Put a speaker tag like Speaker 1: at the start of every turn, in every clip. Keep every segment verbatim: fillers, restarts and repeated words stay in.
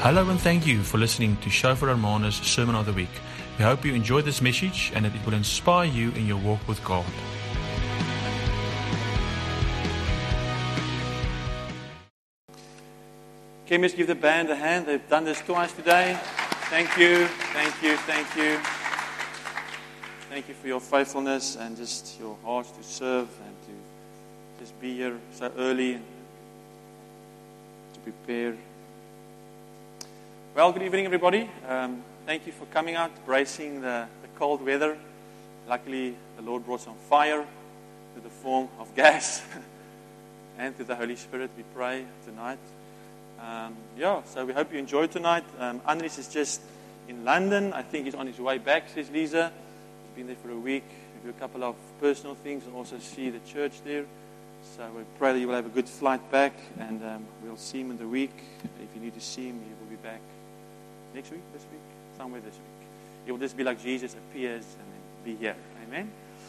Speaker 1: Hello and thank you for listening to Shofar Hermanus Sermon of the Week. We hope you enjoyed this message and that it will inspire you in your walk with God.
Speaker 2: Can we just give the band a hand? They've done this twice today. Thank you, thank you, thank you. Thank you for your faithfulness and just your hearts to serve and to just be here so early and to prepare. Well, good evening, everybody. Um, thank you for coming out, bracing the, the cold weather. Luckily, the Lord brought some fire to the form of gas and to the Holy Spirit. We pray tonight. Um, yeah, so we hope you enjoy tonight. Um, Andries is just in London. I think he's on his way back, says Lisa. He's been there for a week. We do a couple of personal things and also see the church there. So we pray that you will have a good flight back, and um, we'll see him in the week. If you need to see him, he will be back next week, this week, somewhere this week. It will just be like Jesus appears and then be here. Amen.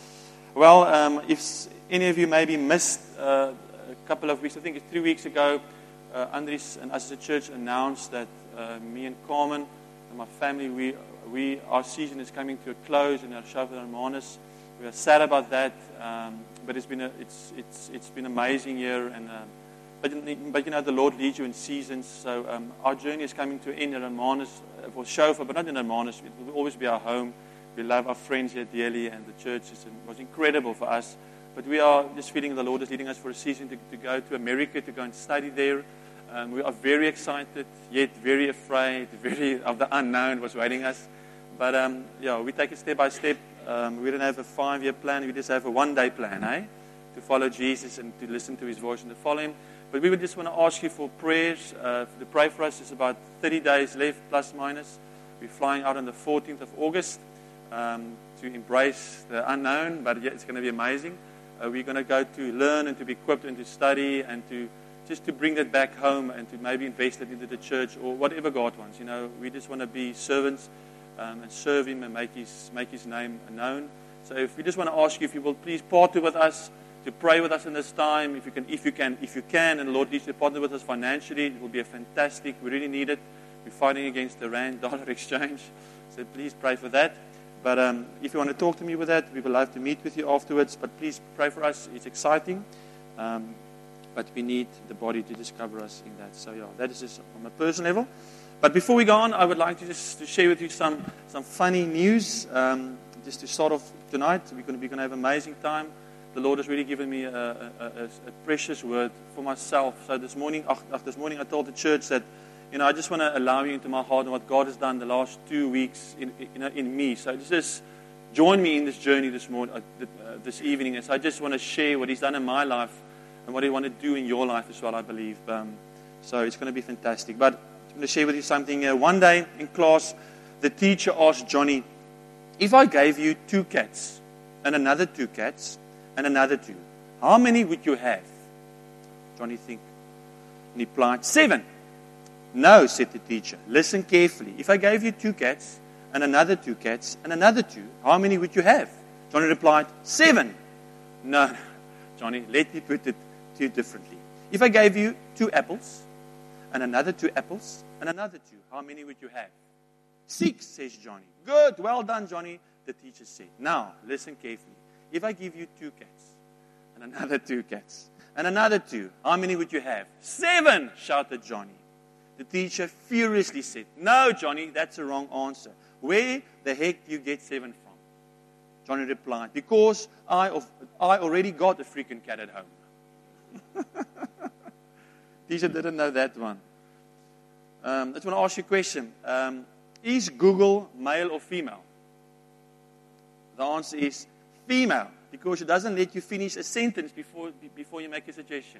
Speaker 2: Well, um, if any of you maybe missed uh, a couple of weeks, I think it's three weeks ago, uh, Andries and us as a church announced that uh, me and Carmen and my family, we we our season is coming to a close in our Shofar Hermanus. We are sad about that, um, but it's been a, it's it's it's been an amazing year, and uh, but but you know the Lord leads you in seasons. So um, our journey is coming to an end in Hermanus uh, for Shofar, but not in Hermanus. It will always be our home. We love our friends here dearly, and the church is, was incredible for us. But we are just feeling the Lord is leading us for a season to, to go to America to go and study there. Um, we are very excited, yet very afraid, very of the unknown was waiting us. But um, yeah, we take it step by step. Um, we don't have a five-year plan. We just have a one-day plan, eh? To follow Jesus and to listen to His voice and to follow Him. But we would just want to ask you for prayers. Uh, to pray for us. It's about thirty days left, plus minus. We're flying out on the fourteenth of August um, to embrace the unknown, but yeah, it's going to be amazing. Uh, we're going to go to learn and to be equipped and to study and to just to bring that back home and to maybe invest it into the church or whatever God wants. You know, we just want to be servants um, and serve Him and make His make His name known. So if we just want to ask you if you will please partner with us, to pray with us in this time, if you can, if you can, if you can, and the Lord leads you to partner with us financially, it will be a fantastic. We really need it. We're fighting against the rand dollar exchange, so please pray for that. But um, if you want to talk to me with that, we would love to meet with you afterwards. But please pray for us. It's exciting, um, but we need the body to discover us in that. So yeah, that is just on a personal level. But before we go on, I would like to just to share with you some some funny news. Um, just to start off tonight, we're going to be going to have an amazing time. The Lord has really given me a, a, a, a precious word for myself. So this morning, ach, ach, this morning I told the church that, you know, I just want to allow you into my heart and what God has done the last two weeks in, you know, in me. So just join me in this journey this morning, uh, this evening. And so I just want to share what He's done in my life and what He want to do in your life as well, I believe. Um, so it's going to be fantastic. But I'm going to share with you something. Uh, one day in class, the teacher asked Johnny, if I gave you two cats and another two cats, and another two, how many would you have? Johnny think. And he replied, seven. No, said the teacher. Listen carefully. If I gave you two cats, and another two cats, and another two, how many would you have? Johnny replied, seven. No, Johnny, let me put it too differently. If I gave you two apples, and another two apples, and another two, how many would you have? Six, says Johnny. Good, well done, Johnny, the teacher said. Now, listen carefully. If I give you two cats, and another two cats, and another two, how many would you have? Seven, shouted Johnny. The teacher furiously said, no, Johnny, that's the wrong answer. Where the heck do you get seven from? Johnny replied, because I, of, I already got a freaking cat at home. Teacher didn't know that one. Um, I just want to ask you a question. Um, is Google male or female? The answer is female, because it doesn't let you finish a sentence before before you make a suggestion.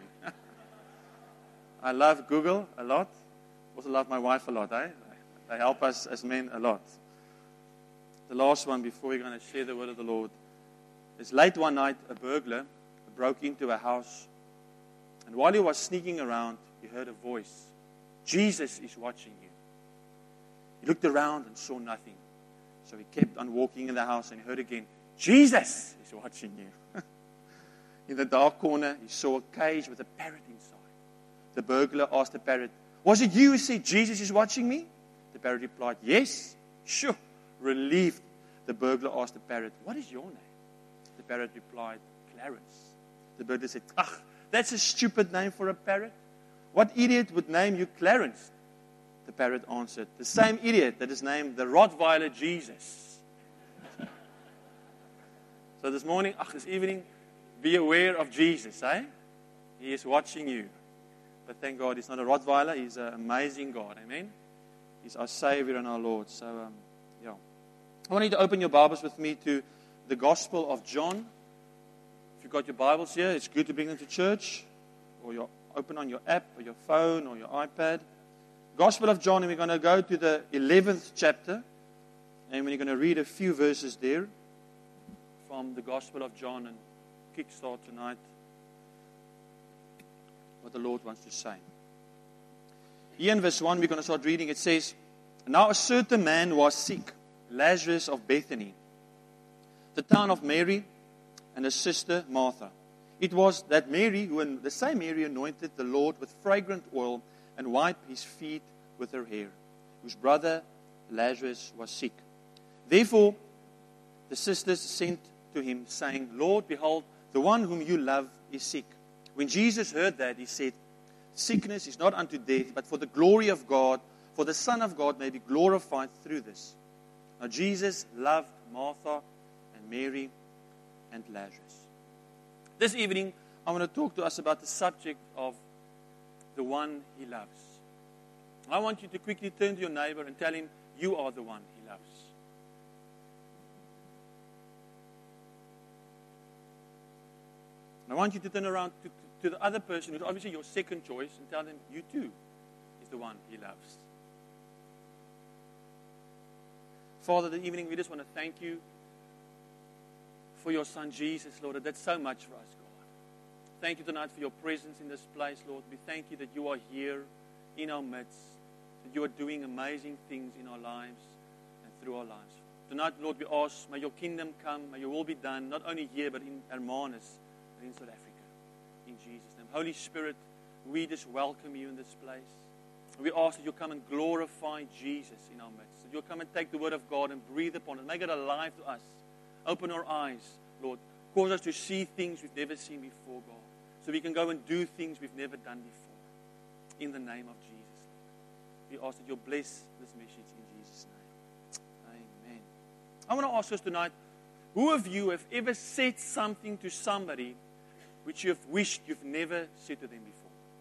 Speaker 2: I love Google a lot. Also love my wife a lot. Eh? They help us as men a lot. The last one before we're going to share the word of the Lord. It's late one night, a burglar broke into a house. And while he was sneaking around, he heard a voice. Jesus is watching you. He looked around and saw nothing. So he kept on walking in the house and he heard again, Jesus is watching you. In the dark corner, he saw a cage with a parrot inside. The burglar asked the parrot, Was it you who said, Jesus is watching me? The parrot replied, yes. Sure. Relieved, the burglar asked the parrot, what is your name? The parrot replied, Clarence. The burglar said, ah, that's a stupid name for a parrot. What idiot would name you Clarence? The parrot answered, the same idiot that is named the Rottweiler Jesus. So this morning, ach, this evening, be aware of Jesus, eh? He is watching you. But thank God, he's not a Rottweiler. He's an amazing God, amen? He's our Savior and our Lord. So, um, yeah. I want you to open your Bibles with me to the Gospel of John. If you've got your Bibles here, it's good to bring them to church. Or you open on your app, or your phone, or your iPad. Gospel of John, and we're going to go to the eleventh chapter. And we're going to read a few verses there from the Gospel of John and kickstart tonight what the Lord wants to say. Here in verse one, we're going to start reading. It says, now a certain man was sick, Lazarus of Bethany, the town of Mary and his sister Martha. It was that Mary, who the same Mary anointed the Lord with fragrant oil and wiped his feet with her hair, whose brother Lazarus was sick. Therefore, the sisters sent to him, saying, Lord, behold, the one whom you love is sick. When Jesus heard that, he said, sickness is not unto death, but for the glory of God, for the Son of God may be glorified through this. Now Jesus loved Martha and Mary and Lazarus. This evening, I want to talk to us about the subject of the one he loves. I want you to quickly turn to your neighbor and tell him, you are the one he loves. And I want you to turn around to, to the other person who's obviously your second choice and tell them, you too is the one he loves. Father, this evening we just want to thank you for your son Jesus, Lord. That's so much for us, God. Thank you tonight for your presence in this place, Lord. We thank you that you are here in our midst, that you are doing amazing things in our lives and through our lives. Tonight, Lord, we ask, may your kingdom come, may your will be done, not only here, but in Hermanus and in South Africa. In Jesus' name. Holy Spirit, we just welcome you in this place. We ask that you'll come and glorify Jesus in our midst. That you'll come and take the word of God and breathe upon it. Make it alive to us. Open our eyes, Lord. Cause us to see things we've never seen before, God. So we can go and do things we've never done before. In the name of Jesus. We ask that you'll bless this message in Jesus' name. Amen. I want to ask us tonight, who of you have ever said something to somebody which you have wished you've never said to them before?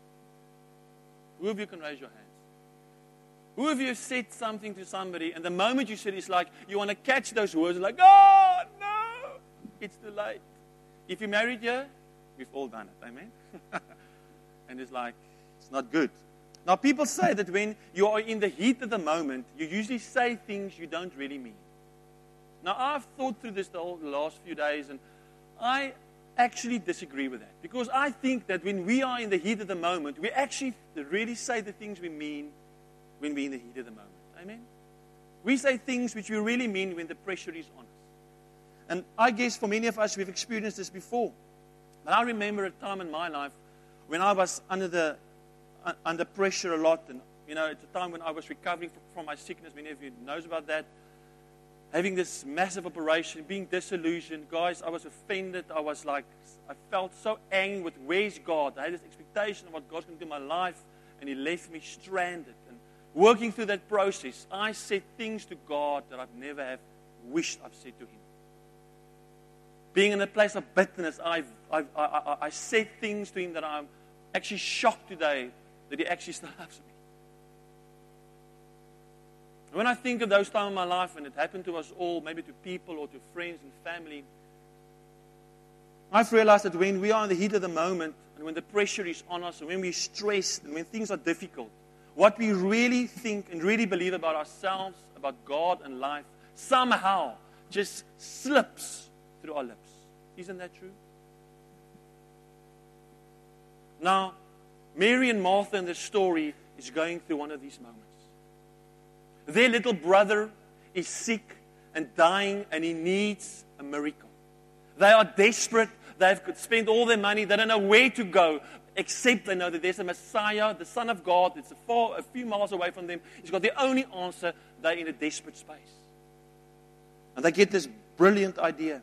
Speaker 2: Who of you can raise your hands? Who of you have said something to somebody, and the moment you said it, it's like you want to catch those words, like, oh, no, it's too late. If you're married here, we've all done it, amen? And it's like, it's not good. Now, people say that when you are in the heat of the moment, you usually say things you don't really mean. Now, I've thought through this the, whole, the last few days, and I actually disagree with that. Because I think that when we are in the heat of the moment, we actually really say the things we mean when we're in the heat of the moment. Amen? We say things which we really mean when the pressure is on us. And I guess for many of us, we've experienced this before. But I remember a time in my life when I was under the uh, under pressure a lot. And, you know, it's a time when I was recovering from my sickness. Many of you knows about that. Having this massive operation, being disillusioned. Guys, I was offended. I was like, I felt so angry with where's God? I had this expectation of what God's going to do in my life. And He left me stranded. And working through that process, I said things to God that I've never have wished I've said to Him. Being in a place of bitterness, I've, I've, I, I, I said things to Him that I'm actually shocked today that He actually still loves me. And when I think of those times in my life, and it happened to us all, maybe to people or to friends and family, I've realized that when we are in the heat of the moment, and when the pressure is on us, and when we're stressed, and when things are difficult, what we really think and really believe about ourselves, about God and life, somehow just slips through our lips. Isn't that true? Now, Mary and Martha in this story is going through one of these moments. Their little brother is sick and dying, and he needs a miracle. They are desperate. They've spent all their money. They don't know where to go. except they know that there's a Messiah, the Son of God, that's a, far, a few miles away from them. He's got the only answer. They're in a desperate space. And they get this brilliant idea.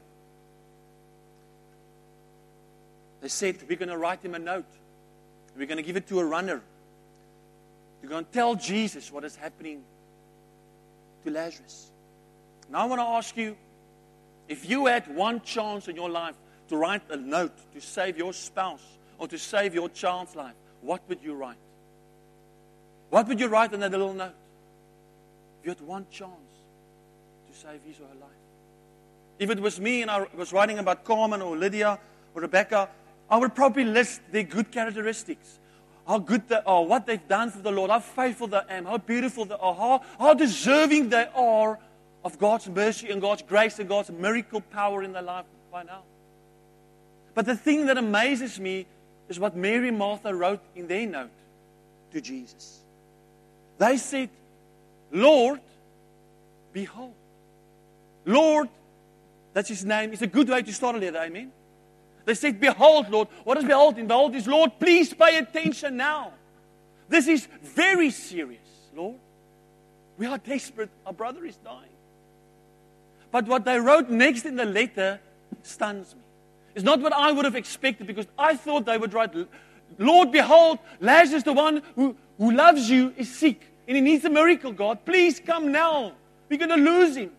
Speaker 2: They said, we're going to write him a note. We're going to give it to a runner. We're going to tell Jesus what is happening to Lazarus. Now I want to ask you, if you had one chance in your life to write a note to save your spouse or to save your child's life, what would you write? What would you write in that little note? If you had one chance to save his or her life. If it was me and I was writing about Carmen or Lydia or Rebecca, I would probably list their good characteristics. How good they are, what they've done for the Lord, how faithful they are, how beautiful they are, how, how deserving they are of God's mercy and God's grace and God's miracle power in their life by now. But the thing that amazes me is what Mary and Martha wrote in their note to Jesus. They said, Lord, behold. Lord, that's his name. It's a good way to start a letter, amen? They said, behold, Lord. What does behold mean? Behold is, Lord, please pay attention now. This is very serious, Lord. We are desperate. Our brother is dying. But what they wrote next in the letter stuns me. It's not what I would have expected, because I thought they would write, Lord, behold, Lazarus, the one who, who loves you, is sick. And he needs a miracle, God. Please come now. We're going to lose him.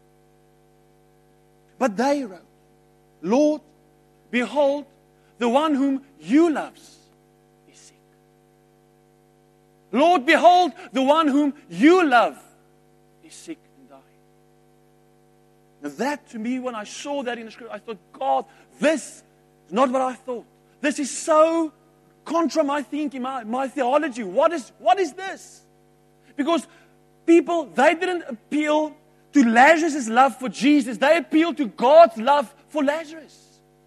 Speaker 2: But they wrote, Lord, behold, the one whom you loves is sick. Lord, behold, the one whom you love is sick and dying. Now that, to me, when I saw that in the scripture, I thought, God, this is not what I thought. This is so contra my thinking, my, my theology. What is, what is this? Because people, they didn't appeal to Lazarus' love for Jesus. They appealed to God's love for Lazarus.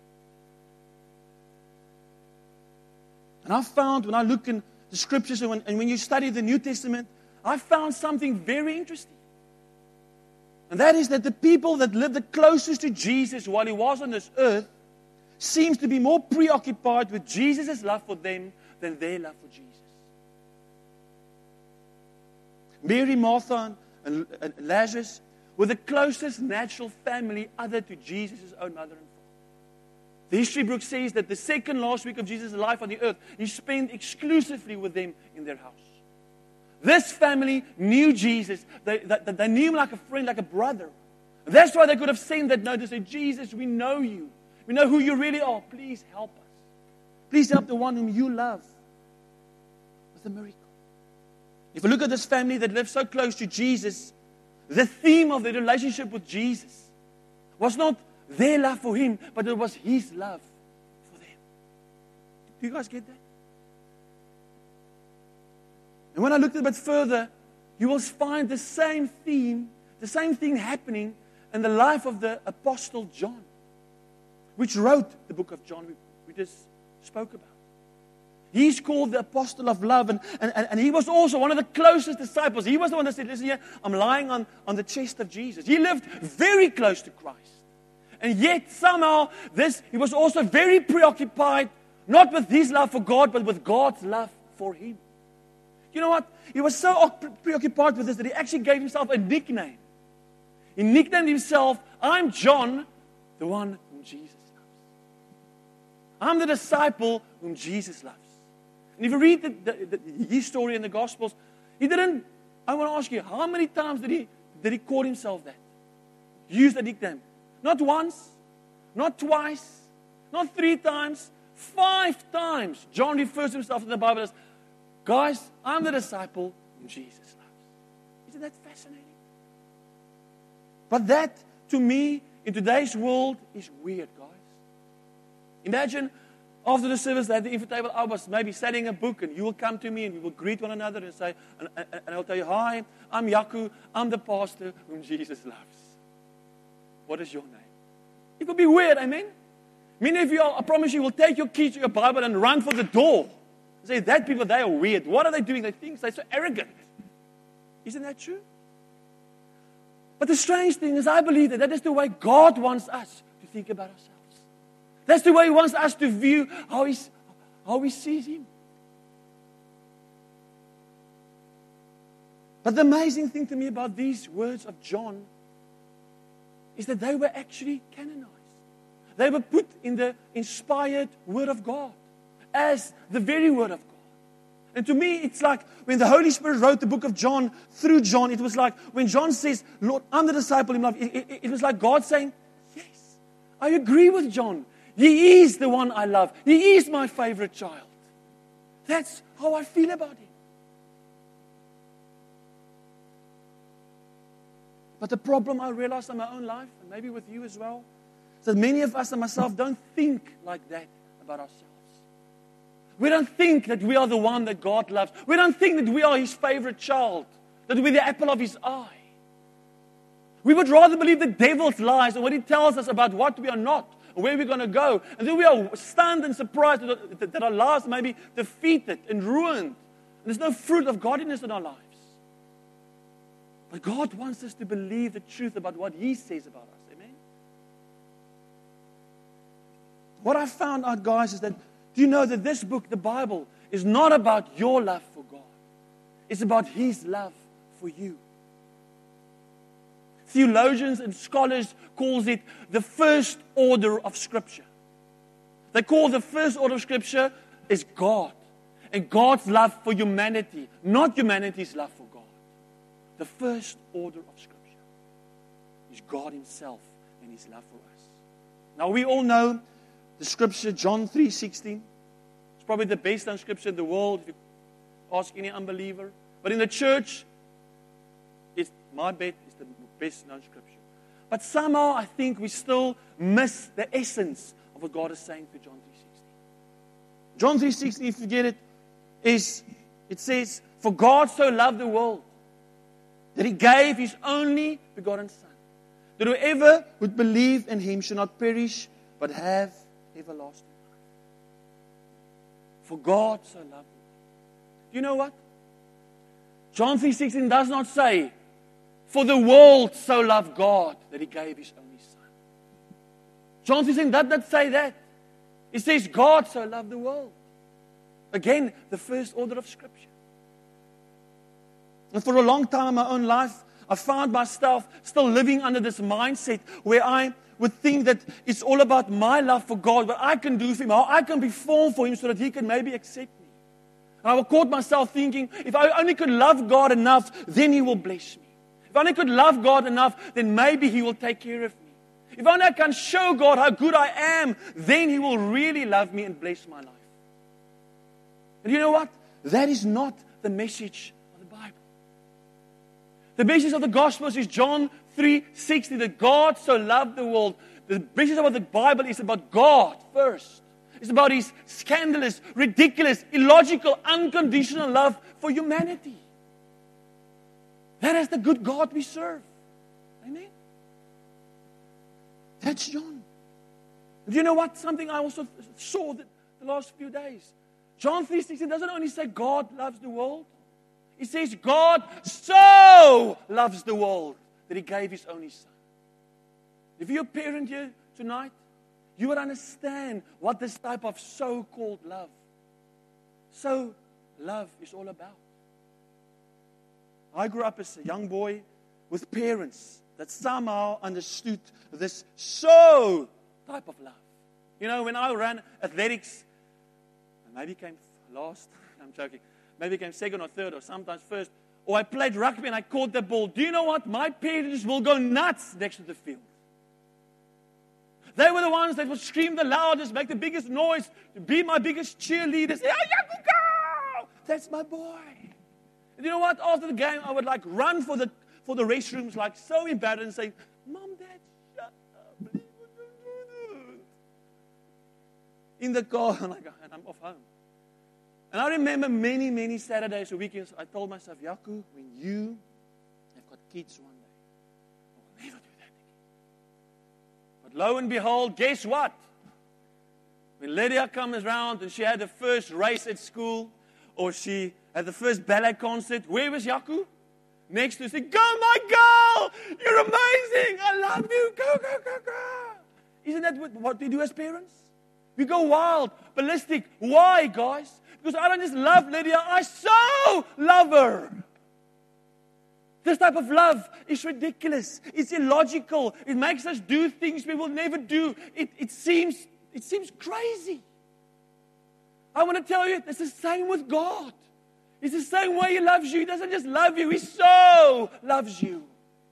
Speaker 2: And I found, when I look in the scriptures and when, and when you study the New Testament, I found something very interesting. And that is that the people that lived the closest to Jesus while he was on this earth seems to be more preoccupied with Jesus' love for them than their love for Jesus. Mary, Martha, and, and Lazarus were the closest natural family other to Jesus' own mother and father. The history book says that the second last week of Jesus' life on the earth, he spent exclusively with them in their house. This family knew Jesus. They, they, they knew him like a friend, like a brother. That's why they could have sent that note and said, Jesus, we know you. We know who you really are. Please help us. Please help the one whom you love with a miracle. If we look at this family that lived so close to Jesus, the theme of their relationship with Jesus was not their love for him, but it was his love for them. Do you guys get that? And when I looked a bit further, you will find the same theme, the same thing happening in the life of the Apostle John, which wrote the book of John we, we just spoke about. He's called the apostle of love, and, and, and he was also one of the closest disciples. He was the one that said, listen here, I'm lying on, on the chest of Jesus. He lived very close to Christ. And yet somehow this he was also very preoccupied, not with his love for God, but with God's love for him. You know what? He was so preoccupied with this that he actually gave himself a nickname. He nicknamed himself, I'm John, the one whom Jesus loves. I'm the disciple whom Jesus loves. And if you read the, the, the, his story in the Gospels, he didn't, I want to ask you, how many times did he, did he call himself that? Use the nickname. Not once, not twice, not three times, five times. John refers to himself in the Bible as, guys, I'm the disciple whom Jesus loves. Isn't that fascinating? But that, to me, in today's world, is weird, guys. Imagine after the service at the info table, I was maybe studying a book, and you will come to me and we will greet one another and say, and, and, and I'll tell you, hi, I'm Yaku, I'm the pastor whom Jesus loves. What is your name? It would be weird, amen? Many of you, I promise you, will take your keys to your Bible and run for the door. Say, that people, they are weird. What are they doing? They think they're so arrogant. Isn't that true? But the strange thing is, I believe that that is the way God wants us to think about ourselves. That's the way He wants us to view how He's, how we see Him. But the amazing thing to me about these words of John is that they were actually canonized. They were put in the inspired Word of God as the very Word of God. And to me, it's like when the Holy Spirit wrote the book of John through John, it was like when John says, Lord, I'm the disciple in love, it, it, it was like God saying, yes, I agree with John. He is the one I love. He is my favorite child. That's how I feel about Him. But the problem I realized in my own life, and maybe with you as well, is that many of us and myself don't think like that about ourselves. We don't think that we are the one that God loves. We don't think that we are His favorite child, that we're the apple of His eye. We would rather believe the devil's lies and what he tells us about what we are not, or where we're going to go. And then we are stunned and surprised that, that our lives may be defeated and ruined. And there's no fruit of godliness in our lives. But God wants us to believe the truth about what He says about us. Amen? What I found out, guys, is that do you know that this book, the Bible, is not about your love for God. It's about His love for you. Theologians and scholars calls it the first order of Scripture. They call the first order of Scripture is God. And God's love for humanity, not humanity's love for God. The first order of Scripture is God Himself and His love for us. Now we all know the Scripture, John three sixteen. It's probably the best known Scripture in the world if you ask any unbeliever. But in the church, it's, my bet is the best known Scripture. But somehow I think we still miss the essence of what God is saying through John three sixteen. John three sixteen, if you get it, is, it says, for God so loved the world that He gave His only begotten Son, that whoever would believe in Him should not perish, but have everlasting life. For God so loved the world. You know what? John three sixteen does not say, for the world so loved God that He gave His only Son. John three sixteen does not say that. It says God so loved the world. Again, the first order of Scripture. And for a long time in my own life, I found myself still living under this mindset where I would think that it's all about my love for God, what I can do for Him, how I can perform for Him so that He can maybe accept me. And I caught myself thinking, if I only could love God enough, then He will bless me. If I only could love God enough, then maybe He will take care of me. If only I can show God how good I am, then He will really love me and bless my life. And you know what? That is not the message of the Bible. The message of the Gospels is John three sixty, that God so loved the world. The message about the Bible is about God first. It's about His scandalous, ridiculous, illogical, unconditional love for humanity. That is the good God we serve. Amen? That's John. Do you know what? Something I also saw the, the last few days. John three sixteen doesn't only say God loves the world. It says God so loves the world that He gave His only Son. If you're a parent here tonight, you would understand what this type of so-called love, so love is all about. I grew up as a young boy with parents that somehow understood this so type of love. You know, when I ran athletics, I maybe came last, I'm joking, maybe came second or third or sometimes first, or I played rugby and I caught the ball. Do you know what? My parents will go nuts next to the field. They were the ones that would scream the loudest, make the biggest noise, be my biggest cheerleader. Say, oh, Yaku, go! That's my boy. And you know what? After the game, I would like run for the for the restrooms, like so embarrassed, and say, Mom, Dad, shut up. Please don't do that. In the car, and, I go, and I'm off home. And I remember many, many Saturdays or weekends, I told myself, Yaku, when you have got kids one day, I will never do that again. But lo and behold, guess what? When Lydia comes around and she had the first race at school, or she had the first ballet concert, where was Yaku? Next to say, go my girl, you're amazing, I love you, go, go, go, go. Isn't that what we do as parents?
Speaker 3: We go wild, ballistic. Why, guys? Because I don't just love Lydia, I so love her. This type of love is ridiculous. It's illogical. It makes us do things we will never do. It, it seems, it seems crazy. I want to tell you, it's the same with God. It's the same way He loves you. He doesn't just love you, He so loves you.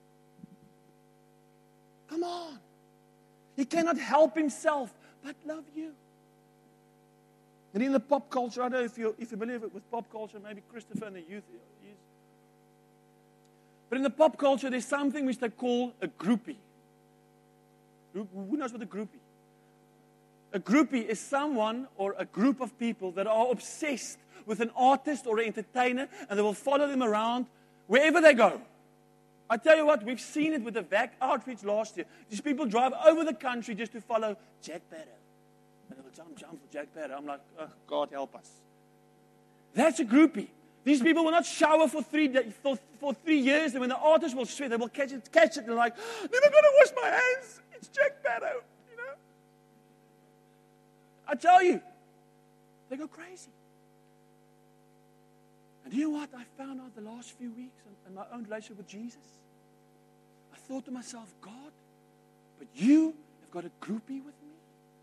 Speaker 3: Come on. He cannot help Himself but love you. And in the pop culture, I don't know if you if you believe it with pop culture, maybe Christopher and the youth is. But in the pop culture, there's something which they call a groupie. Who, who knows what a groupie? A groupie is someone or a group of people that are obsessed with an artist or an entertainer, and they will follow them around wherever they go. I tell you what, we've seen it with the V A C outreach last year. These people drive over the country just to follow Jack Barrow. And they will jump, jump for Jack Barrow. I'm like, oh, God help us. That's a groupie. These people will not shower for three days, for, for three years, and when the artist will sweat, they will catch it, catch it, and they're like, never going to wash my hands. It's Jack Barrow, you know. I tell you, they go crazy. And you know what I found out the last few weeks in, in my own relationship with Jesus? I thought to myself, God, but you have got a groupie with me?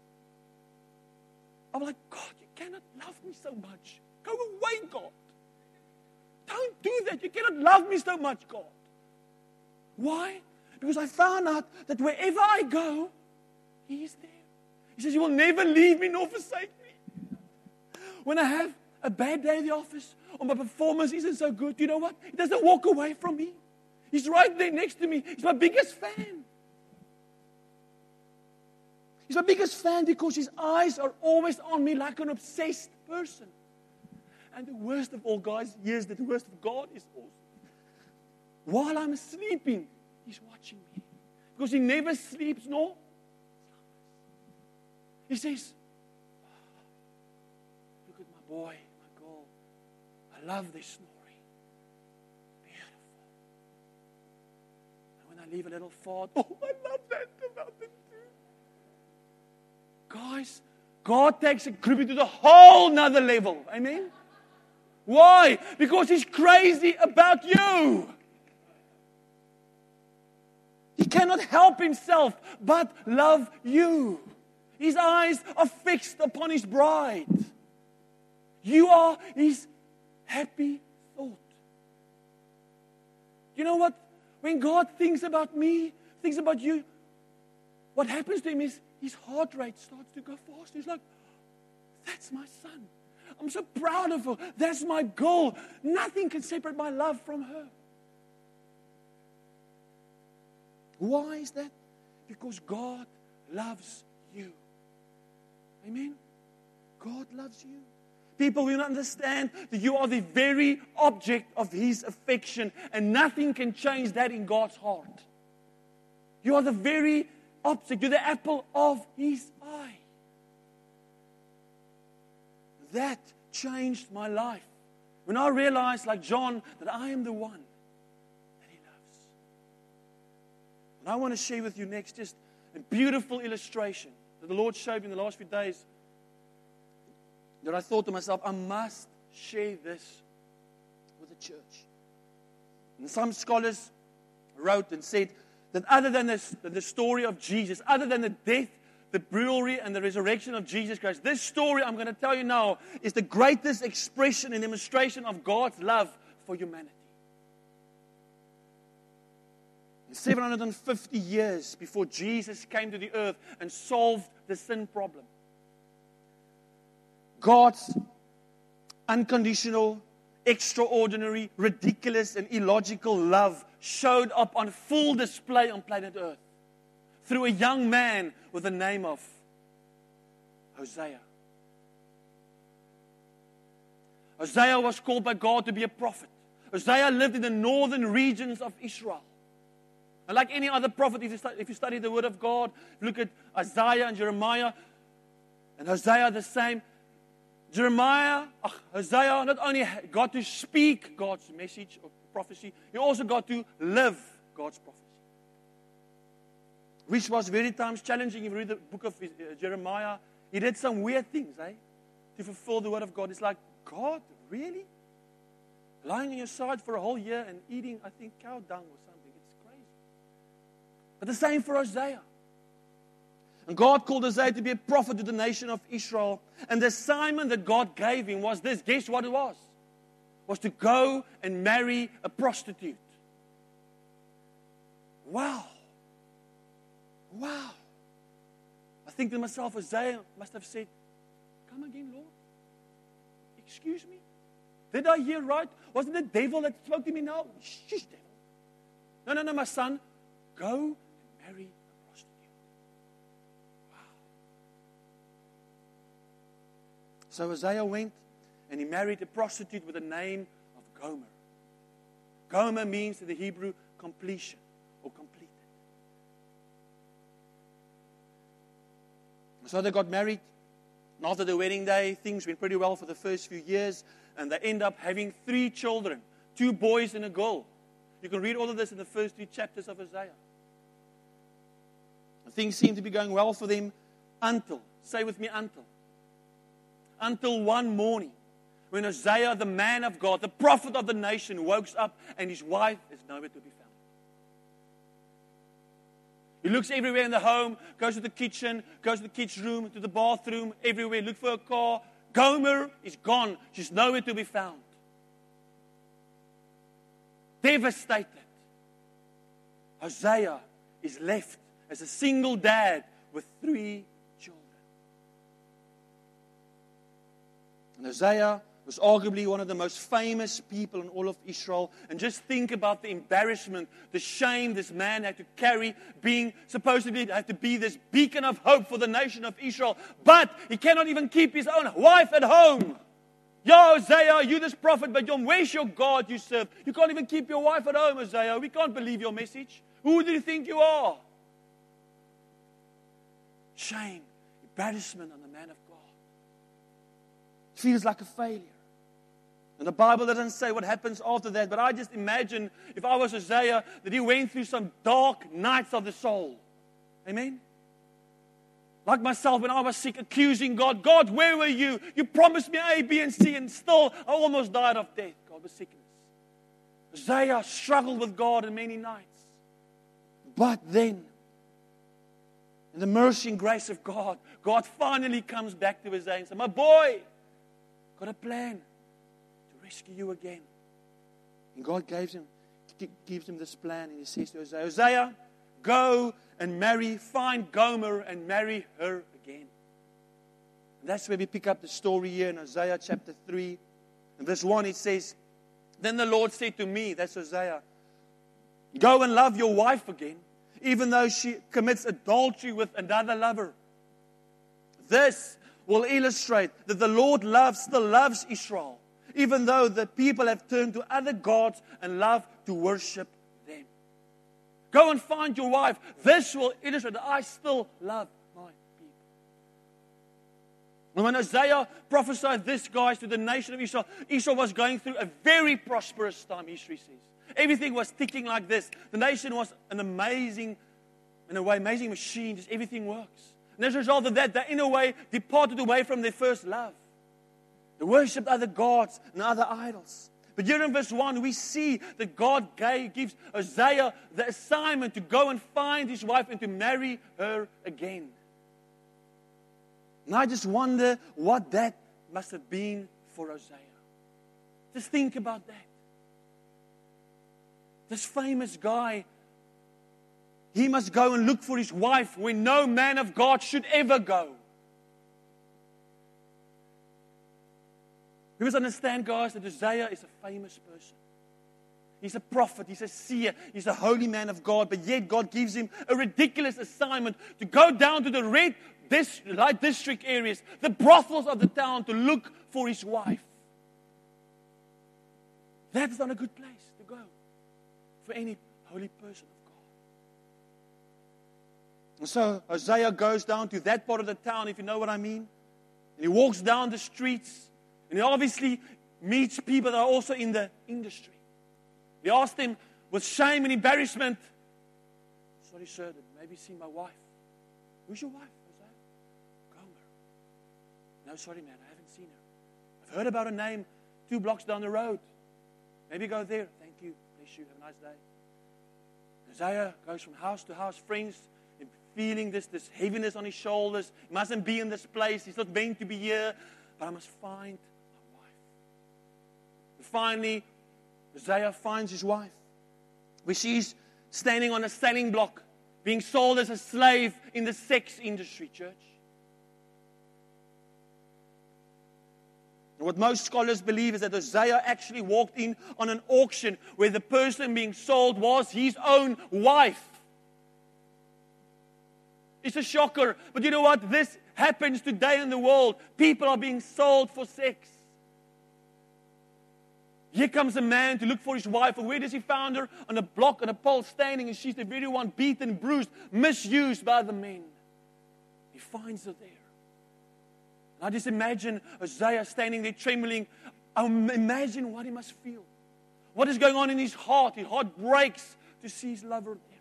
Speaker 3: I'm like, God, you cannot love me so much. Go away, God. Don't do that. You cannot love me so much, God. Why? Because I found out that wherever I go, He is there. He says, you will never leave me nor forsake me. When I have a bad day in the office, or my performance isn't so good, you know what? He doesn't walk away from me. He's right there next to me. He's my biggest fan. He's my biggest fan because His eyes are always on me like an obsessed person. And the worst of all, guys, here's the worst of God is awesome. While I'm sleeping, He's watching me. Because He never sleeps nor slumbers. He says, look at my boy, my girl. I love their snoring. Beautiful. And when I leave a little fart, oh, I love that about them too. Guys, God takes a groupie to the whole nother level. Amen? Why? Because He's crazy about you. He cannot help Himself but love you. His eyes are fixed upon His bride. You are His happy thought. You know what? When God thinks about me, thinks about you, what happens to Him is His heart rate starts to go fast. He's like, that's my son. I'm so proud of her. That's my goal. Nothing can separate my love from her. Why is that? Because God loves you. Amen? God loves you. People will not understand that you are the very object of His affection, and nothing can change that in God's heart. You are the very object. You're the apple of His eye. That changed my life. When I realized, like John, that I am the one that He loves. And I want to share with you next just a beautiful illustration that the Lord showed me in the last few days, that I thought to myself, I must share this with the church. And some scholars wrote and said that other than this, the story of Jesus, other than the death, the burial, and the resurrection of Jesus Christ, this story I'm going to tell you now is the greatest expression and demonstration of God's love for humanity. seven hundred fifty years before Jesus came to the earth and solved the sin problem, God's unconditional, extraordinary, ridiculous, and illogical love showed up on full display on planet Earth through a young man with the name of Hosea. Hosea was called by God to be a prophet. Hosea lived in the northern regions of Israel. And like any other prophet, if you study, if you study the Word of God, look at Isaiah and Jeremiah, and Hosea the same. Jeremiah, uh, Hosea not only got to speak God's message or prophecy, he also got to live God's prophecy. Which was very times challenging. If you read the book of Jeremiah, He did some weird things, eh? To fulfill the word of God. It's like, God, really? Lying on your side for a whole year and eating, I think, cow dung or something. It's crazy. But the same for Hosea. And God called Hosea to be a prophet to the nation of Israel. And the assignment that God gave him was this. Guess what it was? Was to go and marry a prostitute. Wow. Wow. I think to myself, Hosea must have said, come again, Lord? Excuse me? Did I hear right? Wasn't the devil that spoke to me now? Shush, devil. No, no, no, my son. Go and marry a prostitute. Wow. So Hosea went and he married a prostitute with the name of Gomer. Gomer means in the Hebrew completion or completed. So they got married. And after the wedding day, things went pretty well for the first few years. And they end up having three children. Two boys and a girl. You can read all of this in the first two chapters of Hosea. And things seem to be going well for them until, say with me, until. Until one morning, when Hosea, the man of God, the prophet of the nation, woke up and his wife is nowhere to be found. He looks everywhere in the home, goes to the kitchen, goes to the kids' room, to the bathroom, everywhere, look for a car. Gomer is gone. She's nowhere to be found. Devastated. Hosea is left as a single dad with three children. And Hosea was arguably one of the most famous people in all of Israel. And just think about the embarrassment, the shame this man had to carry, being supposedly had to be this beacon of hope for the nation of Israel. But he cannot even keep his own wife at home. Yo, Hosea, you this prophet, but where's your God you serve? You can't even keep your wife at home, Hosea. We can't believe your message. Who do you think you are? Shame, embarrassment on the man of God. Feels like a failure. And the Bible doesn't say what happens after that, but I just imagine if I was Hosea, that he went through some dark nights of the soul. Amen? Like myself, when I was sick, accusing God, God, where were you? You promised me A, B, and C, and still I almost died of death. God was sickness. Hosea struggled with God in many nights. But then, in the mercy and grace of God, God finally comes back to Hosea and says, my boy, got a plan to rescue you again. And God gives him, gives him this plan, and He says to Hosea, Hosea, go and marry, find Gomer and marry her again. And that's where we pick up the story here in Hosea chapter three. In verse one it says, then the Lord said to me, that's Hosea, go and love your wife again, even though she commits adultery with another lover. This will illustrate that the Lord loves, still loves Israel, even though the people have turned to other gods and love to worship them. Go and find your wife. This will illustrate that I still love my people. And when Hosea prophesied this, guys, to the nation of Israel, Israel was going through a very prosperous time, history says. Everything was ticking like this. The nation was an amazing, in a way, amazing machine. Just everything works. And as a result of that, they, in a way, departed away from their first love. They worshipped other gods and other idols. But here in verse one, we see that God gave, gives Hosea the assignment to go and find his wife and to marry her again. And I just wonder what that must have been for Hosea. Just think about that. This famous guy, he must go and look for his wife where no man of God should ever go. You must understand, guys, that Hosea is a famous person. He's a prophet, he's a seer, he's a holy man of God, but yet God gives him a ridiculous assignment to go down to the red dis- light district areas, the brothels of the town, to look for his wife. That is not a good place to go for any holy person of God. And so Hosea goes down to that part of the town, if you know what I mean. And he walks down the streets, and he obviously meets people that are also in the industry. He asked them with shame and embarrassment, sorry, sir, did maybe see my wife? Who's your wife, Hosea? Gomer. No, sorry, man, I haven't seen her. I've heard about her name two blocks down the road. Maybe go there. Thank you. Bless you. Have a nice day. Uzziah goes from house to house, friends, feeling this, this heaviness on his shoulders. He mustn't be in this place. He's not meant to be here. But I must find my wife. And finally, Uzziah finds his wife. Where she's standing on a selling block, being sold as a slave in the sex industry, church. And what most scholars believe is that Uzziah actually walked in on an auction where the person being sold was his own wife. It's a shocker, but you know what? This happens today in the world. People are being sold for sex. Here comes a man to look for his wife, and where does he find her? On a block, on a pole, standing, and she's the very one beaten, bruised, misused by the men. He finds her there. And I just imagine Uzziah standing there trembling. I imagine what he must feel. What is going on in his heart? His heart breaks to see his lover there.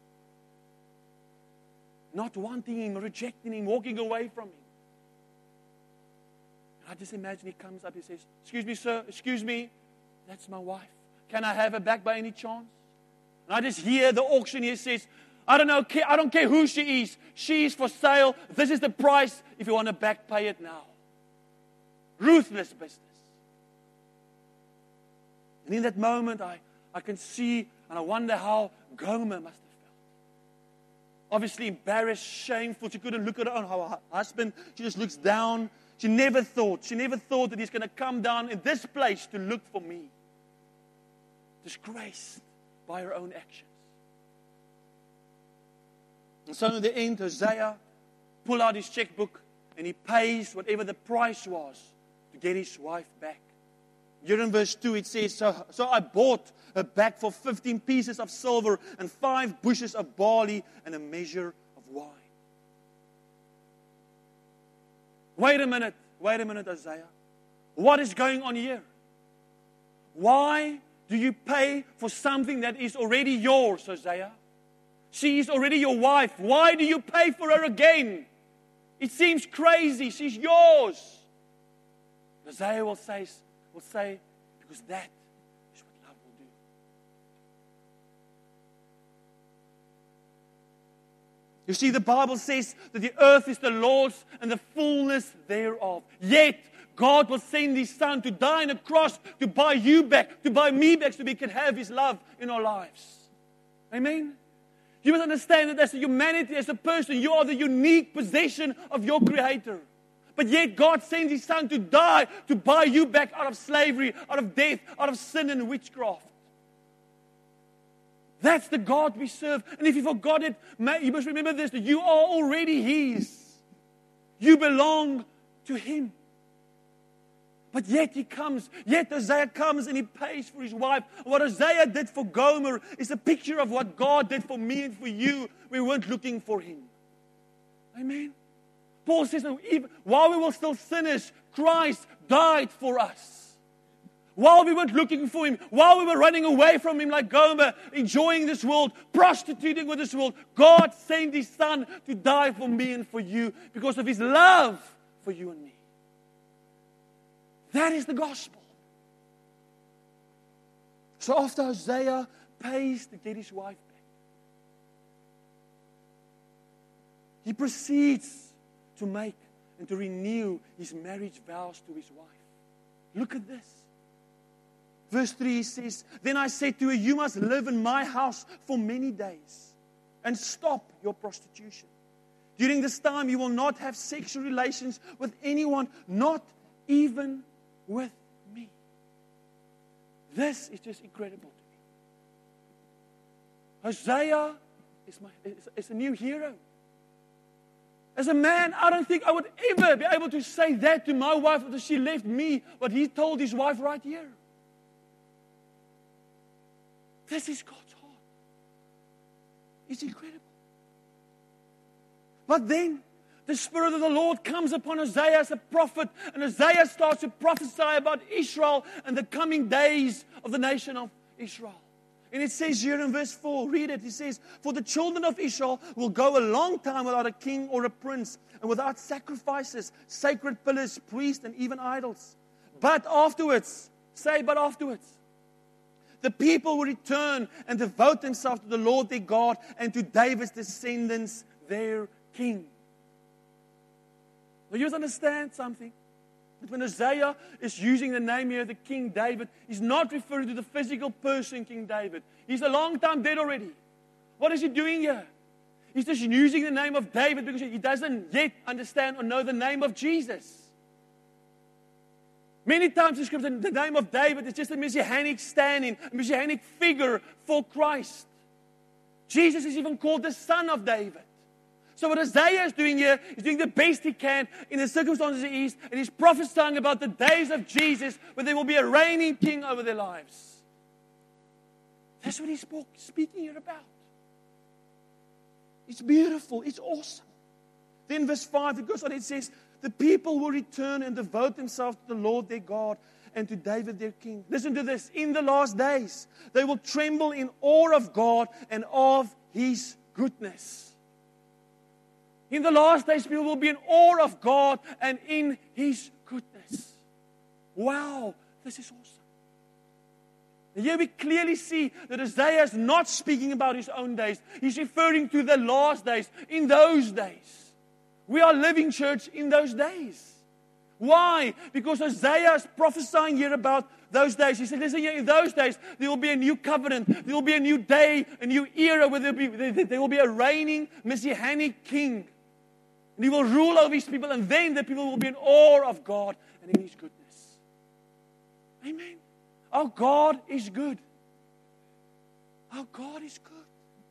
Speaker 3: Not wanting him, rejecting him, walking away from him. And I just imagine he comes up, he says, "Excuse me, sir, excuse me. That's my wife. Can I have her back by any chance?" And I just hear the auctioneer says, I don't know, I don't care who she is. She is for sale. This is the price. If you want to back pay it now. Ruthless business. And in that moment, I, I can see and I wonder how Gomer must have felt. Obviously embarrassed, shameful. She couldn't look at her own husband. She just looks down. She never thought, she never thought that he's going to come down in this place to look for me. Disgraced by her own actions. And so in the end, Hosea pulls out his checkbook and he pays whatever the price was to get his wife back. Here in verse two it says, so, so I bought her back for fifteen pieces of silver and five bushes of barley and a measure of wine. Wait a minute, wait a minute, Hosea. What is going on here? Why do you pay for something that is already yours, Hosea? She is already your wife. Why do you pay for her again? It seems crazy. She's yours. Hosea will say, will say, because that is what love will do. You see, the Bible says that the earth is the Lord's and the fullness thereof. Yet, God will send His Son to die on a cross to buy you back, to buy me back, so we can have His love in our lives. Amen? You must understand that as a humanity, as a person, you are the unique possession of your Creator. But yet God sends His Son to die, to buy you back out of slavery, out of death, out of sin and witchcraft. That's the God we serve. And if you forgot it, you must remember this, that you are already His. You belong to Him. But yet He comes, yet Hosea comes and he pays for his wife. What Hosea did for Gomer is a picture of what God did for me and for you. We weren't looking for Him. Amen. Paul says, even while we were still sinners, Christ died for us. While we weren't looking for Him, while we were running away from Him like Gomer, enjoying this world, prostituting with this world, God sent His Son to die for me and for you because of His love for you and me. That is the gospel. So after Hosea pays to get his wife back, he proceeds to make and to renew his marriage vows to his wife. Look at this. Verse three says, Then I said to her, you must live in my house for many days and stop your prostitution. During this time you will not have sexual relations with anyone, not even with me. This is just incredible to me. Hosea is, my, is, is a new hero. As a man, I don't think I would ever be able to say that to my wife after she left me, what he told his wife right here. This is God's heart. It's incredible. But then, the Spirit of the Lord comes upon Hosea as a prophet, and Hosea starts to prophesy about Israel and the coming days of the nation of Israel. And it says here in verse four, read it, it says, "For the children of Israel will go a long time without a king or a prince, and without sacrifices, sacred pillars, priests, and even idols. But afterwards," say, but afterwards, "the people will return and devote themselves to the Lord their God and to David's descendants, their king." Now you must understand something. That when Isaiah is using the name here, the King David, he's not referring to the physical person, King David. He's a long time dead already. What is he doing here? He's just using the name of David because he doesn't yet understand or know the name of Jesus. Many times in Scripture, the name of David is just a messianic stand-in, a messianic figure for Christ. Jesus is even called the Son of David. So what Isaiah is doing here is doing the best he can in the circumstances he is, and he's prophesying about the days of Jesus when there will be a reigning king over their lives. That's what he's speaking here about. It's beautiful. It's awesome. Then verse five, it goes on, it says, "The people will return and devote themselves to the Lord their God and to David their king." Listen to this. "In the last days, they will tremble in awe of God and of His goodness." In the last days, people will be in awe of God and in His goodness. Wow, this is awesome. And here we clearly see that Isaiah is not speaking about his own days. He's referring to the last days, in those days. We are living, church, in those days. Why? Because Isaiah is prophesying here about those days. He said, listen here, in those days, there will be a new covenant. There will be a new day, a new era where there will be, there will be a reigning messianic king. And He will rule over His people, and then the people will be in awe of God and in His goodness. Amen. Our God is good. Our God is good.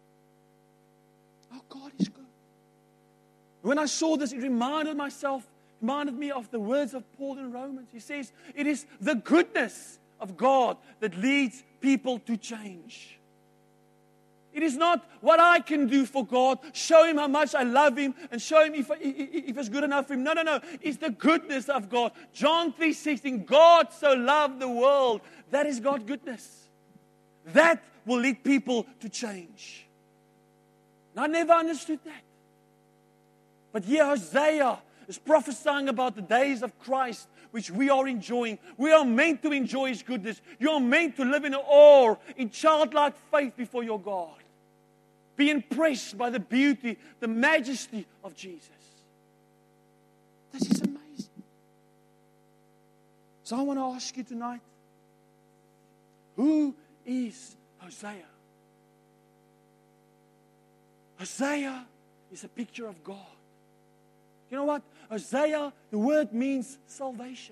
Speaker 3: Our God is good. When I saw this, it reminded myself, reminded me of the words of Paul in Romans. He says, it is the goodness of God that leads people to change. It is not what I can do for God, show Him how much I love Him, and show Him if, if it's good enough for Him. No, no, no. It's the goodness of God. John three sixteen, God so loved the world. That is God's goodness. That will lead people to change. And I never understood that. But here Hosea is prophesying about the days of Christ, which we are enjoying. We are meant to enjoy His goodness. You are meant to live in awe, in childlike faith before your God. Be impressed by the beauty, the majesty of Jesus. This is amazing. So I want to ask you tonight, who is Hosea? Hosea is a picture of God. You know what? Hosea, the word means salvation.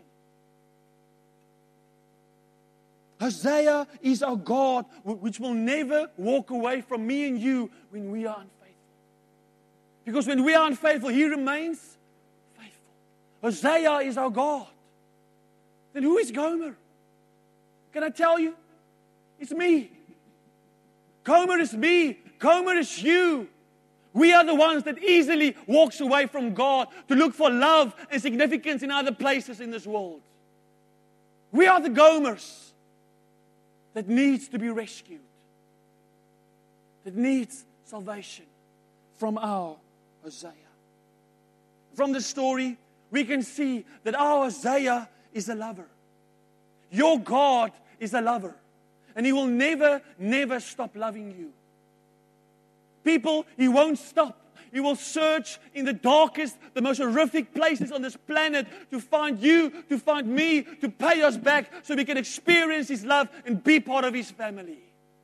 Speaker 3: Hosea is our God, which will never walk away from me and you when we are unfaithful. Because when we are unfaithful, He remains faithful. Hosea is our God. Then who is Gomer? Can I tell you? It's me. Gomer is me. Gomer is you. We are the ones that easily walks away from God to look for love and significance in other places in this world. We are the Gomers that needs to be rescued, that needs salvation from our Hosea. From the story, we can see that our Hosea is a lover. Your God is a lover, and He will never, never stop loving you. People, He won't stop. He will search in the darkest, the most horrific places on this planet to find you, to find me, to pay us back so we can experience His love and be part of His family.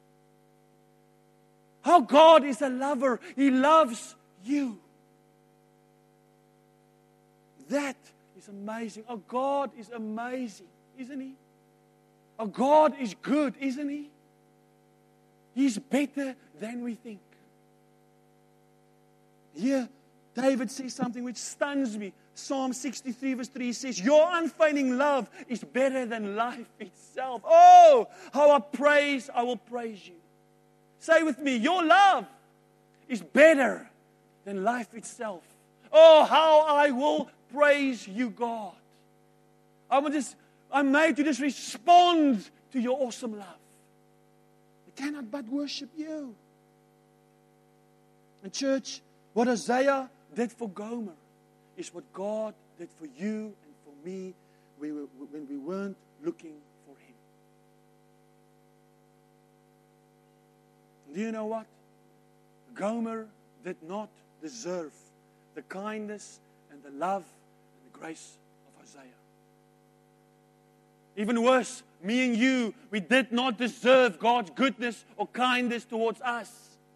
Speaker 3: Our God is a lover. He loves you. That is amazing. Our God is amazing, isn't He? Our God is good, isn't He? He's better than we think. Here, David says something which stuns me. Psalm sixty-three verse three says, your unfailing love is better than life itself. Oh, how I praise, I will praise you. Say with me, your love is better than life itself. Oh, how I will praise you, God. I'm just, I'm made to just respond to your awesome love. I cannot cannot but worship you. And church, what Isaiah did for Gomer is what God did for you and for me when we, when we weren't looking for Him. Do you know what? Gomer did not deserve the kindness and the love and the grace of Isaiah. Even worse, me and you, we did not deserve God's goodness or kindness towards us.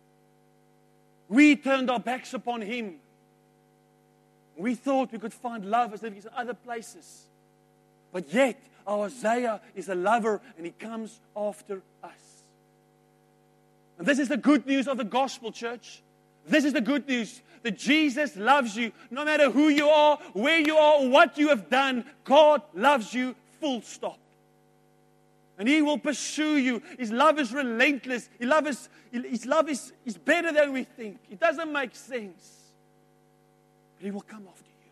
Speaker 3: We turned our backs upon Him. We thought we could find love as if He's in other places. But yet, our Isaiah is a lover and He comes after us. And this is the good news of the gospel, church. This is the good news, that Jesus loves you. No matter who you are, where you are, or what you have done, God loves you, full stop. And He will pursue you. His love is relentless. His love is, his love is, is better than we think. It doesn't make sense. But He will come after you.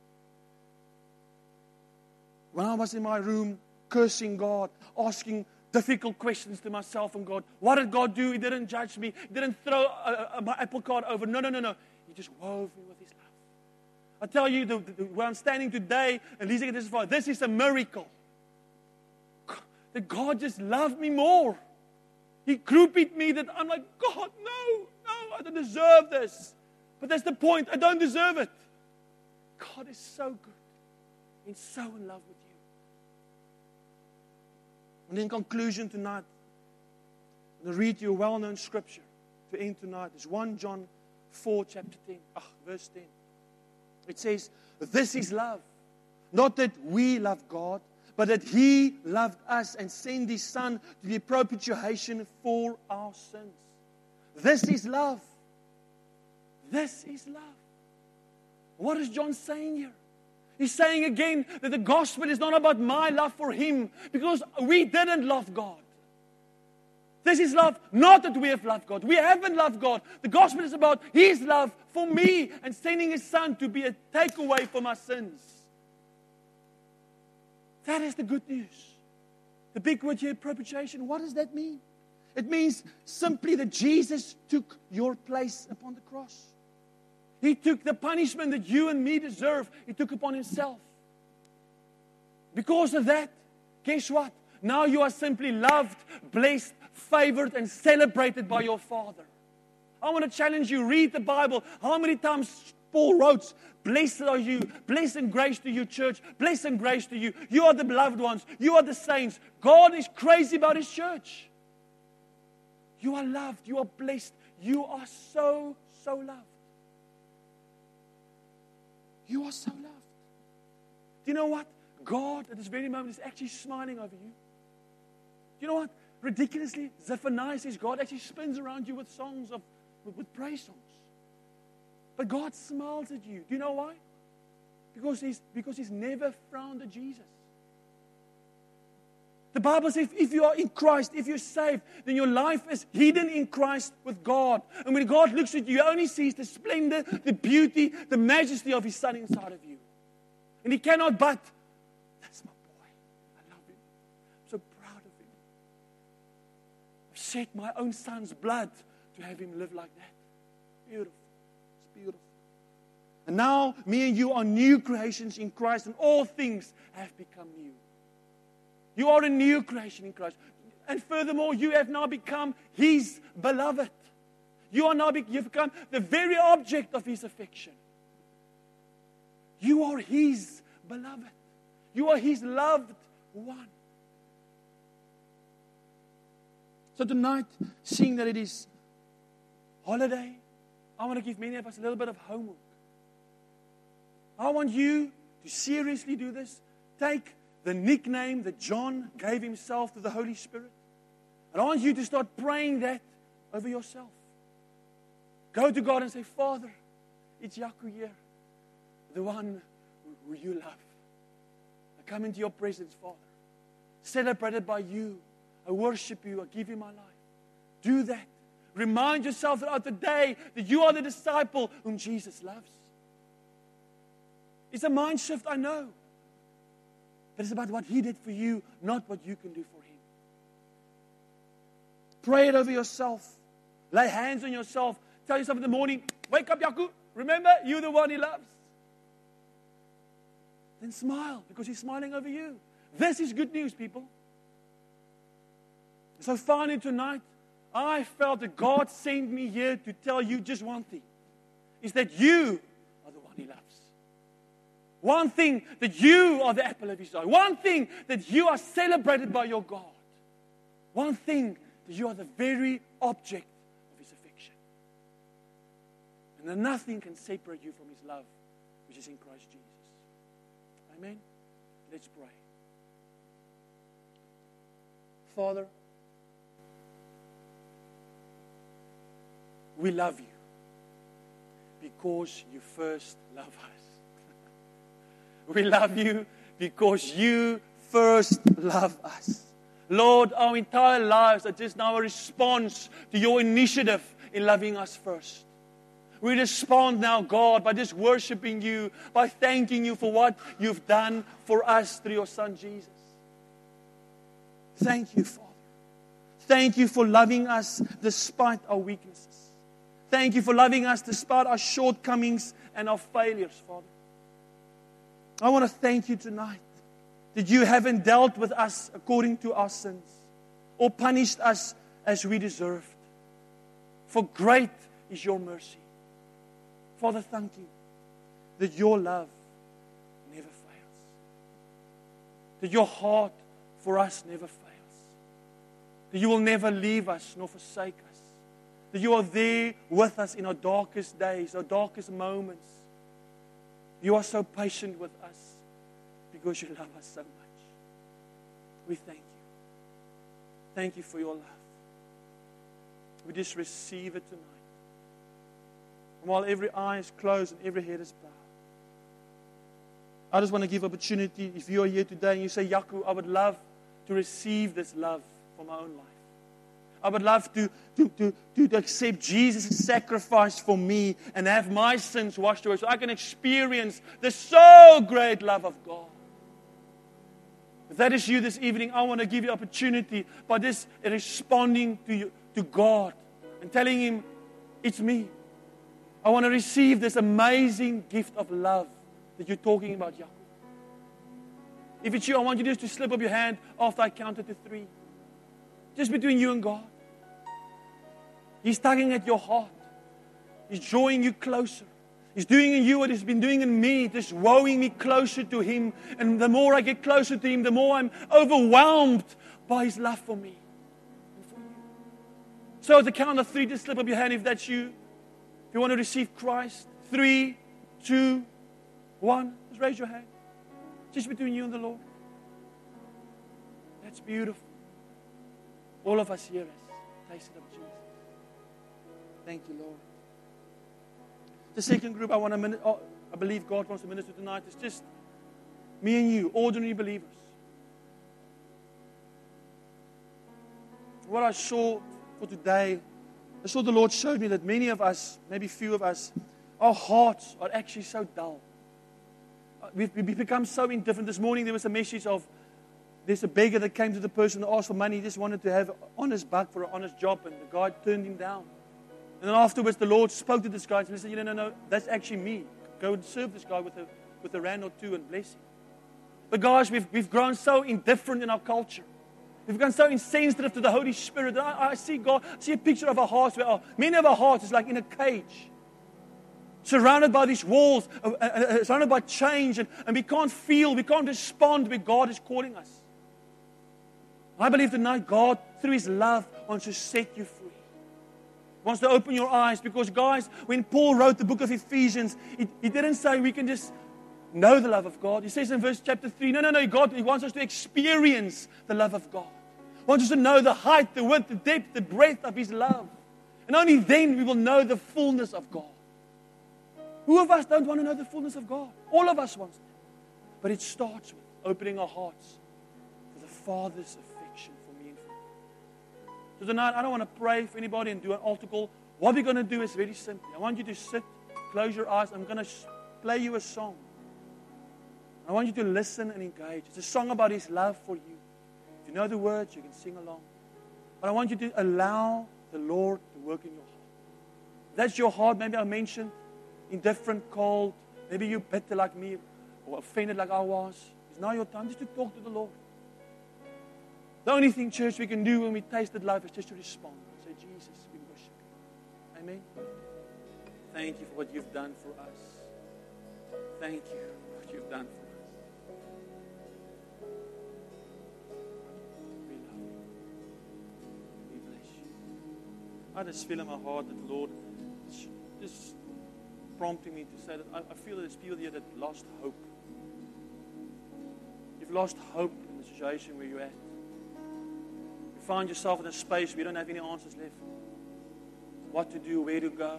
Speaker 3: When I was in my room, cursing God, asking difficult questions to myself and God, what did God do? He didn't judge me. He didn't throw a, a, my apple cart over. No, no, no, no. He just wove me with His love. I tell you, the, the, where I'm standing today, and Lisa can testify, this is a miracle. That God just loved me more. He groupied me that I'm like, God, no, no, I don't deserve this. But that's the point. I don't deserve it. God is so good. He's so in love with you. And in conclusion tonight, I'm going to read you a well-known scripture to end tonight. It's First John four, chapter ten, ah, verse ten. It says, this is love. Not that we love God, but that He loved us and sent His Son to be propitiation for our sins. This is love. This is love. What is John saying here? He's saying again that the gospel is not about my love for Him, because we didn't love God. This is love, not that we have loved God. We haven't loved God. The gospel is about His love for me and sending His Son to be a takeaway for my sins. That is the good news. The big word here, propitiation, what does that mean? It means simply that Jesus took your place upon the cross. He took the punishment that you and me deserve. He took upon Himself. Because of that, guess what? Now you are simply loved, blessed, favored, and celebrated by your Father. I want to challenge you. Read the Bible. How many times Paul wrote, blessed are you, blessed and grace to you, church, blessed and grace to you. You are the beloved ones. You are the saints. God is crazy about His church. You are loved. You are blessed. You are so, so loved. You are so loved. Do you know what? God at this very moment is actually smiling over you. Do you know what? Ridiculously, Zephaniah says God actually spins around you with songs of, with, with praise songs. But God smiles at you. Do you know why? Because He's, because he's never frowned at Jesus. The Bible says if you are in Christ, if you're saved, then your life is hidden in Christ with God. And when God looks at you, He only sees the splendor, the beauty, the majesty of His Son inside of you. And He cannot but, that's my boy. I love him. I'm so proud of him. I've shed my own son's blood to have him live like that. Beautiful. It's beautiful. And now, me and you are new creations in Christ, and all things have become new. You are a new creation in Christ. And furthermore, you have now become His beloved. You are now be- you've become the very object of His affection. You are His beloved. You are His loved one. So tonight, seeing that it is holiday, I want to give many of us a little bit of homework. I want you to seriously do this. Take the nickname that John gave himself to the Holy Spirit. And I want you to start praying that over yourself. Go to God and say, Father, it's Yaku here, the one who you love. I come into your presence, Father. Celebrated by you. I worship you. I give you my life. Do that. Remind yourself throughout the day that you are the disciple whom Jesus loves. It's a mind shift, I know. But it's about what He did for you, not what you can do for Him. Pray it over yourself. Lay hands on yourself. Tell yourself in the morning, wake up, Yaku. Remember, you're the one He loves. Then smile, because He's smiling over you. This is good news, people. So finally tonight, I felt that God sent me here to tell you just one thing. Is that you are the one He loves. One thing, that you are the apple of His eye. One thing, that you are celebrated by your God. One thing, that you are the very object of His affection. And that nothing can separate you from His love, which is in Christ Jesus. Amen? Let's pray. Father, we love you because you first love us. We love you because you first love us. Lord, our entire lives are just now a response to your initiative in loving us first. We respond now, God, by just worshiping you, by thanking you for what you've done for us through your Son, Jesus. Thank you, Father. Thank you for loving us despite our weaknesses. Thank you for loving us despite our shortcomings and our failures, Father. I want to thank you tonight that you haven't dealt with us according to our sins or punished us as we deserved. For great is your mercy. Father, thank you that your love never fails. That your heart for us never fails. That you will never leave us nor forsake us. That you are there with us in our darkest days, our darkest moments. You are so patient with us because you love us so much. We thank you. Thank you for your love. We just receive it tonight. And while every eye is closed and every head is bowed, I just want to give opportunity. If you are here today and you say, Yaku, I would love to receive this love for my own life. I would love to, to, to, to, to accept Jesus' sacrifice for me and have my sins washed away so I can experience the so great love of God. If that is you this evening, I want to give you opportunity by just responding to you, to God and telling Him, it's me. I want to receive this amazing gift of love that you're talking about, Yaku. If it's you, I want you just to slip up your hand after I counted to three. Just between you and God. He's tugging at your heart. He's drawing you closer. He's doing in you what He's been doing in me, just wowing me closer to Him. And the more I get closer to Him, the more I'm overwhelmed by His love for me and for you. So at the count of three, just slip up your hand if that's you. If you want to receive Christ. Three, two, one. Just raise your hand. Just between you and the Lord. That's beautiful. All of us here has tasted of Jesus. Thank you, Lord. The second group I want to, min- oh, I believe God wants to minister tonight is just me and you, ordinary believers. What I saw for today, I saw the Lord showed me that many of us, maybe few of us, our hearts are actually so dull. We've, we've become so indifferent. This morning there was a message of there's a beggar that came to the person and asked for money. He just wanted to have an honest buck for an honest job, and the guy turned him down. And then afterwards, the Lord spoke to this guy and said, no, no, no, that's actually me. Go and serve this guy with a, with a rand or two and bless him. But guys, we've, we've grown so indifferent in our culture. We've become so insensitive to the Holy Spirit. I, I see God, I see a picture of our hearts where our, many of our hearts is like in a cage. Surrounded by these walls, uh, uh, surrounded by change, and, and we can't feel, we can't respond where God is calling us. I believe tonight God, through His love, wants to set you free. Wants to open your eyes. Because guys, when Paul wrote the book of Ephesians, he, he didn't say we can just know the love of God. He says in verse chapter three, no, no, no, God, He wants us to experience the love of God. He wants us to know the height, the width, the depth, the breadth of His love. And only then we will know the fullness of God. Who of us don't want to know the fullness of God? All of us want it. But it starts with opening our hearts for the Father's affection for me and for you. So tonight, I don't want to pray for anybody and do an altar call. What we're going to do is very simple. I want you to sit, close your eyes. I'm going to play you a song. I want you to listen and engage. It's a song about His love for you. If you know the words, you can sing along. But I want you to allow the Lord to work in your heart. If that's your heart, maybe I mentioned indifferent, cold, maybe you're bitter like me, or offended like I was. It's now your time just to talk to the Lord. The only thing, church, we can do when we tasted life is just to respond. Say, Jesus, we worship you. Amen. Thank you for what you've done for us. Thank you for what you've done for us. We love you. We bless you. I just feel in my heart that the Lord is just prompting me to say that I, I feel that there's people here that lost hope. You've lost hope in the situation where you're at. You find yourself in a space where you don't have any answers left. What to do, where to go.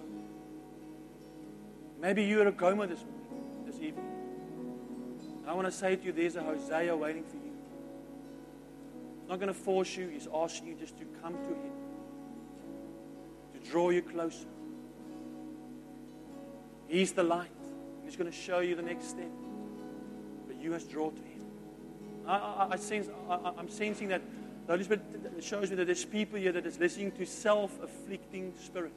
Speaker 3: Maybe you're a coma this morning, this evening. And I want to say to you, there's a Hosea waiting for you. He's not going to force you. He's asking you just to come to Him. To draw you closer. He's the light. He's going to show you the next step. But you must draw to Him. I, I, I sense, I, I'm sensing that the Holy Spirit shows me that there's people here that is listening to self-afflicting spirits.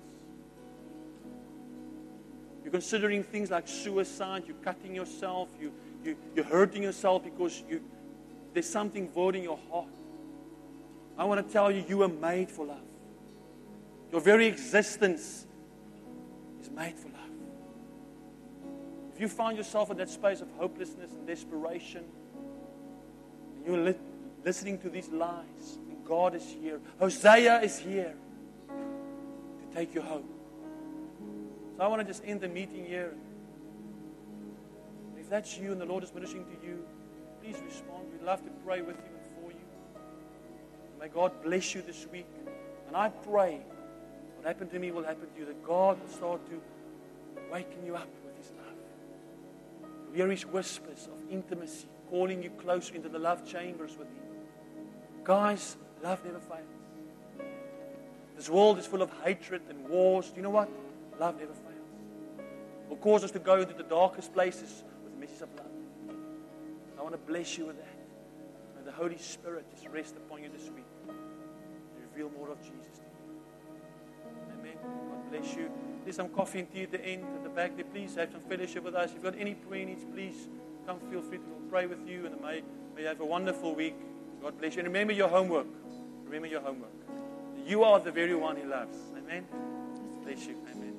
Speaker 3: You're considering things like suicide. You're cutting yourself. You, you, you're hurting yourself because you, there's something void in your heart. I want to tell you, you are made for love. Your very existence is made for love. If you find yourself in that space of hopelessness and desperation, and you're li- listening to these lies, and God is here, Hosea is here to take you home. So I want to just end the meeting here. If that's you and the Lord is ministering to you, please respond. We'd love to pray with you and for you. May God bless you this week. And I pray what happened to me will happen to you, that God will start to waken you up with His love. You'll hear His whispers of intimacy, calling you closer into the love chambers with Him. Guys, love never fails. This world is full of hatred and wars. Do you know what? Love never fails. Will cause us to go into the darkest places with a message of love. I want to bless you with that. May the Holy Spirit just rest upon you this week to reveal more of Jesus to you. Amen. God bless you. There's some coffee and tea at the end, at the back there. Please have some fellowship with us. If you've got any prayer needs, please come. Feel free to pray with you. And may, may you have a wonderful week. God bless you. And remember your homework. Remember your homework. You are the very one He loves. Amen. Bless you. Amen.